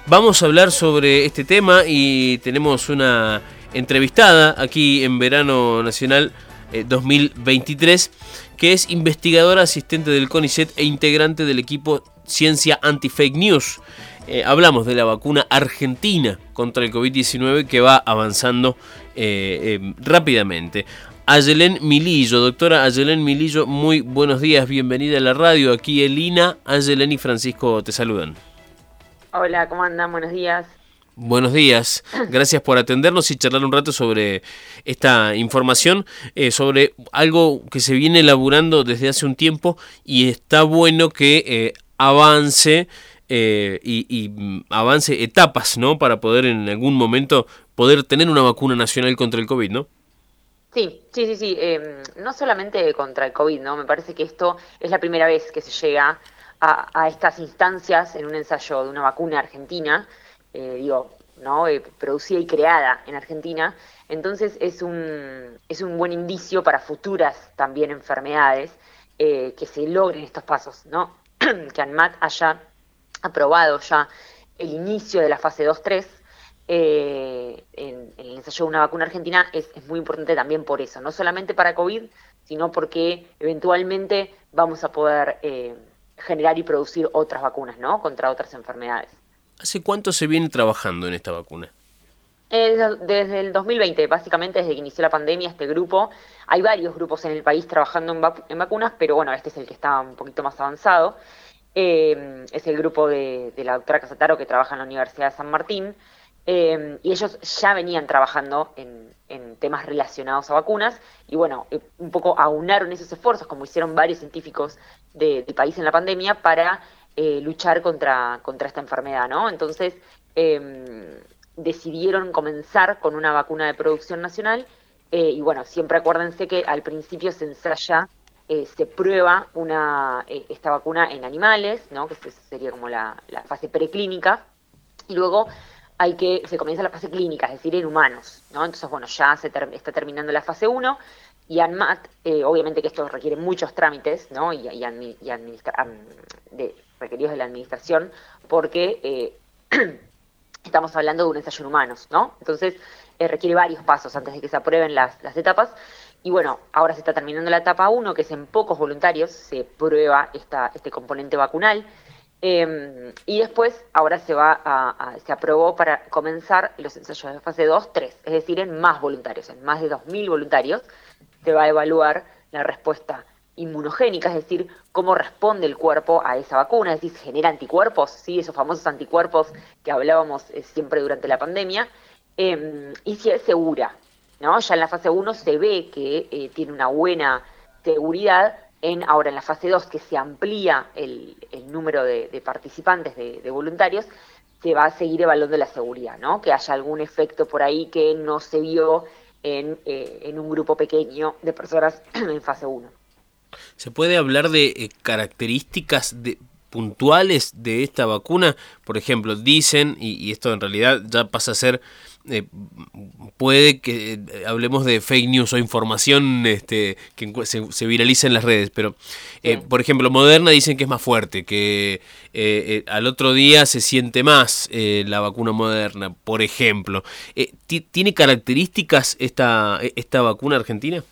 Vamos a hablar sobre este tema y tenemos una entrevistada aquí en Verano Nacional 2023, que es investigadora asistente del CONICET e integrante del equipo Ciencia Anti-Fake News. Hablamos de la vacuna argentina contra el COVID-19 que va avanzando rápidamente. Ayelén Milillo, doctora Ayelén Milillo, muy buenos días, bienvenida a la radio. Aquí Elina, Ayelén y Francisco te saludan. Hola, ¿cómo andan? Buenos días. Buenos días, gracias por atendernos y charlar un rato sobre esta información, sobre algo que se viene elaborando desde hace un tiempo y está bueno que avance y avance etapas, ¿no? Para poder en algún momento poder tener una vacuna nacional contra el COVID, ¿no? Sí. No solamente contra el COVID, ¿no? Me parece que esto es la primera vez que se llega a estas instancias en un ensayo de una vacuna argentina, producida y creada en Argentina. Entonces es un buen indicio para futuras también enfermedades que se logren estos pasos, ¿no? Que ANMAT haya aprobado ya el inicio de la fase 2-3 en el ensayo de una vacuna argentina es muy importante también por eso, no solamente para COVID, sino porque eventualmente vamos a poder generar y producir otras vacunas, ¿no? Contra otras enfermedades. ¿Hace cuánto se viene trabajando en esta vacuna? Desde el 2020, básicamente desde que inició la pandemia, este grupo, hay varios grupos en el país trabajando en vacunas, pero bueno, este es el que está un poquito más avanzado. Es el grupo de la doctora Casataro que trabaja en la Universidad de San Martín, y ellos ya venían trabajando en temas relacionados a vacunas, y bueno, un poco aunaron esos esfuerzos, como hicieron varios científicos del país en la pandemia, para luchar contra esta enfermedad, ¿no? Entonces, decidieron comenzar con una vacuna de producción nacional, y bueno, siempre acuérdense que al principio se ensaya, se prueba esta vacuna en animales, ¿no? Que sería como la fase preclínica, y luego se comienza la fase clínica, es decir, en humanos, ¿no? Entonces, bueno, ya está terminando la fase 1, y ANMAT, obviamente que esto requiere muchos trámites, ¿no? Requeridos de la administración, porque estamos hablando de un ensayo en humanos, ¿no? Entonces, requiere varios pasos antes de que se aprueben las etapas. Y bueno, ahora se está terminando la etapa 1, que es en pocos voluntarios, se prueba este componente vacunal. Y después, ahora se aprobó para comenzar los ensayos de fase 2-3, es decir, en más voluntarios, en más de 2.000 voluntarios, se va a evaluar la respuesta inmunogénica, es decir, cómo responde el cuerpo a esa vacuna, es decir, genera anticuerpos, ¿sí? Esos famosos anticuerpos que hablábamos siempre durante la pandemia, y si es segura, ¿no? Ya en la fase 1 se ve que tiene una buena seguridad. Ahora en la fase 2, que se amplía el número de participantes, de voluntarios, se va a seguir evaluando la seguridad, ¿no? Que haya algún efecto por ahí que no se vio en un grupo pequeño de personas en fase 1. ¿Se puede hablar de características puntuales de esta vacuna? Por ejemplo, dicen, y esto en realidad ya pasa a ser, puede que hablemos de fake news o información que se viraliza en las redes, pero por ejemplo, Moderna dicen que es más fuerte, que al otro día se siente más la vacuna Moderna, por ejemplo. ¿Tiene características esta vacuna argentina?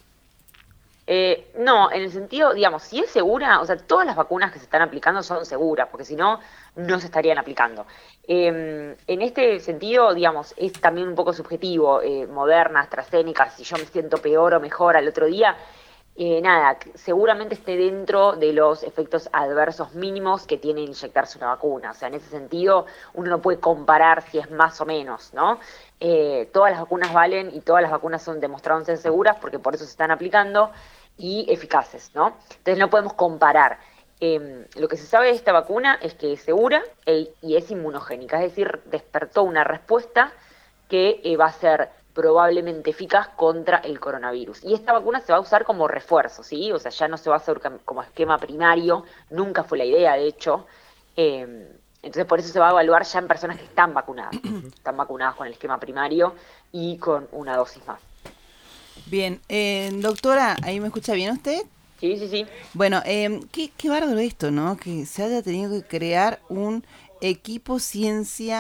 No, en el sentido, digamos, si es segura, o sea, todas las vacunas que se están aplicando son seguras, porque si no, no se estarían aplicando. En este sentido, digamos, es también un poco subjetivo. Moderna, AstraZeneca, si yo me siento peor o mejor al otro día, seguramente esté dentro de los efectos adversos mínimos que tiene inyectarse una vacuna. O sea, en ese sentido, uno no puede comparar si es más o menos, ¿no? Todas las vacunas valen y todas las vacunas son demostradas ser seguras porque por eso se están aplicando y eficaces, ¿no? Entonces no podemos comparar. Lo que se sabe de esta vacuna es que es segura y es inmunogénica, es decir, despertó una respuesta que va a ser probablemente eficaz contra el coronavirus. Y esta vacuna se va a usar como refuerzo, ¿sí? O sea, ya no se va a hacer como esquema primario, nunca fue la idea, de hecho. Entonces, por eso se va a evaluar ya en personas que están vacunadas con el esquema primario y con una dosis más. Bien, doctora, ¿ahí me escucha bien usted? Sí. Bueno, qué bárbaro esto, ¿no? Que se haya tenido que crear un equipo ciencia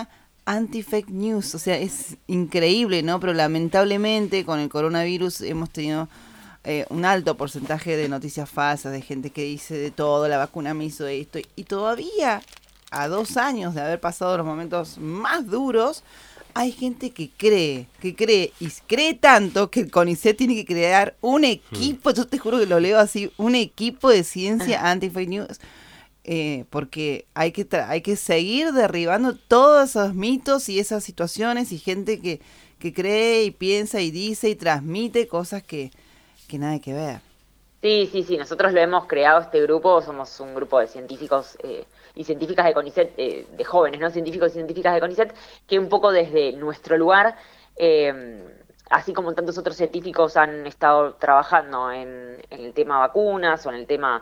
anti-fake news. O sea, es increíble, ¿no? Pero lamentablemente con el coronavirus hemos tenido un alto porcentaje de noticias falsas, de gente que dice de todo, la vacuna me hizo esto. Y todavía, a 2 años de haber pasado los momentos más duros, hay gente que cree, y cree tanto que el CONICET tiene que crear un equipo, yo te juro que lo leo así, un equipo de ciencia anti-fake news, porque hay que seguir derribando todos esos mitos y esas situaciones y gente que cree y piensa y dice y transmite cosas que nada que ver. Sí, nosotros lo hemos creado este grupo, somos un grupo de científicos y científicas de CONICET, de jóvenes, ¿no? Científicos y científicas de CONICET, que un poco desde nuestro lugar, así como tantos otros científicos han estado trabajando en el tema vacunas o en el tema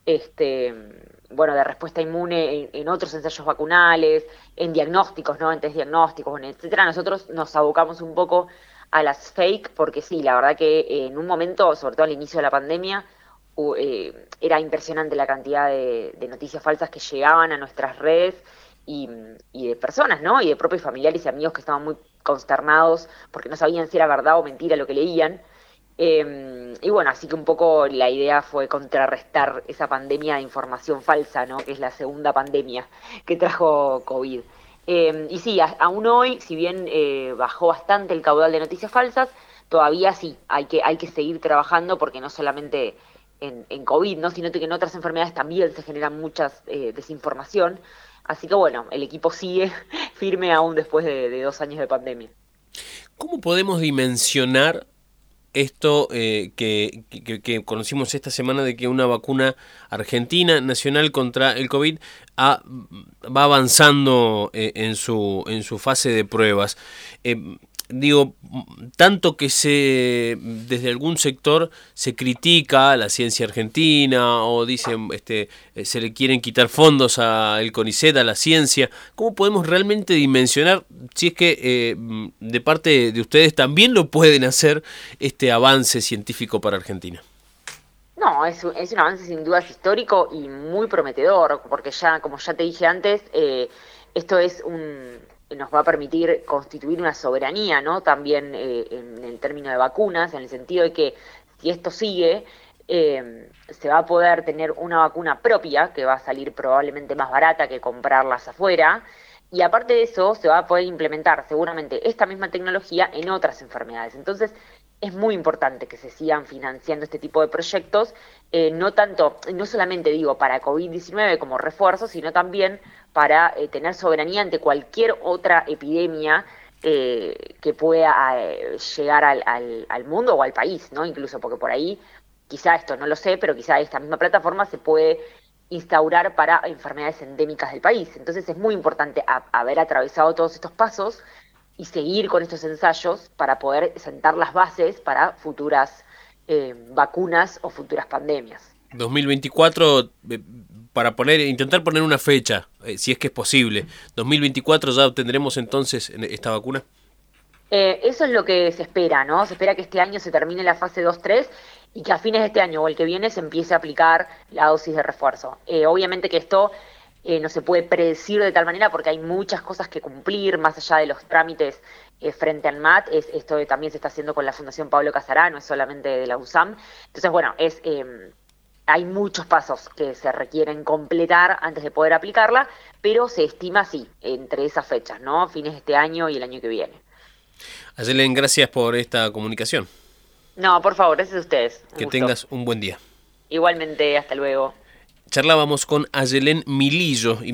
de respuesta inmune en otros ensayos vacunales, en diagnósticos, ¿no? En test diagnósticos, etcétera. Nosotros nos abocamos un poco a las fake, porque sí, la verdad que en un momento, sobre todo al inicio de la pandemia, era impresionante la cantidad de noticias falsas que llegaban a nuestras redes y de personas, ¿no? Y de propios familiares y amigos que estaban muy consternados porque no sabían si era verdad o mentira lo que leían. Y bueno, así que un poco la idea fue contrarrestar esa pandemia de información falsa, ¿no? Que es la segunda pandemia que trajo COVID. Y sí, aún hoy, si bien bajó bastante el caudal de noticias falsas, todavía sí, hay que seguir trabajando porque no solamente en COVID, ¿no? Sino que en otras enfermedades también se genera mucha desinformación. Así que bueno, el equipo sigue firme aún después de 2 años de pandemia. ¿Cómo podemos dimensionar esto que conocimos esta semana de que una vacuna argentina nacional contra el COVID va avanzando en su fase de pruebas? Tanto que desde algún sector se critica a la ciencia argentina o dicen se le quieren quitar fondos al CONICET, a la ciencia. ¿Cómo podemos realmente dimensionar si es que de parte de ustedes también lo pueden hacer este avance científico para Argentina? No, es un avance sin dudas histórico y muy prometedor, porque ya, como ya te dije antes, esto nos va a permitir constituir una soberanía, ¿no? También en el término de vacunas, en el sentido de que si esto sigue, se va a poder tener una vacuna propia, que va a salir probablemente más barata que comprarlas afuera, y aparte de eso, se va a poder implementar seguramente esta misma tecnología en otras enfermedades. Entonces, es muy importante que se sigan financiando este tipo de proyectos, no solamente digo para COVID-19 como refuerzo, sino también para tener soberanía ante cualquier otra epidemia que pueda llegar al mundo o al país, ¿no? Incluso porque por ahí, quizá esto no lo sé, pero quizá esta misma plataforma se puede instaurar para enfermedades endémicas del país. Entonces es muy importante haber atravesado todos estos pasos y seguir con estos ensayos para poder sentar las bases para futuras vacunas o futuras pandemias. 2024, para intentar poner una fecha, si es que es posible, 2024 ya obtendremos entonces esta vacuna. Eso es lo que se espera, ¿no? Se espera que este año se termine la fase 2-3 y que a fines de este año o el que viene se empiece a aplicar la dosis de refuerzo. Obviamente que esto no se puede predecir de tal manera porque hay muchas cosas que cumplir, más allá de los trámites frente al MAT. Esto también se está haciendo con la Fundación Pablo Casará, no es solamente de la USAM. Entonces, bueno, hay muchos pasos que se requieren completar antes de poder aplicarla, pero se estima así, entre esas fechas, ¿no? Fines de este año y el año que viene. Ayelen, gracias por esta comunicación. No, por favor, gracias a ustedes. Que tengas un buen día. Igualmente, hasta luego. Charlábamos con Ayelen Milillo.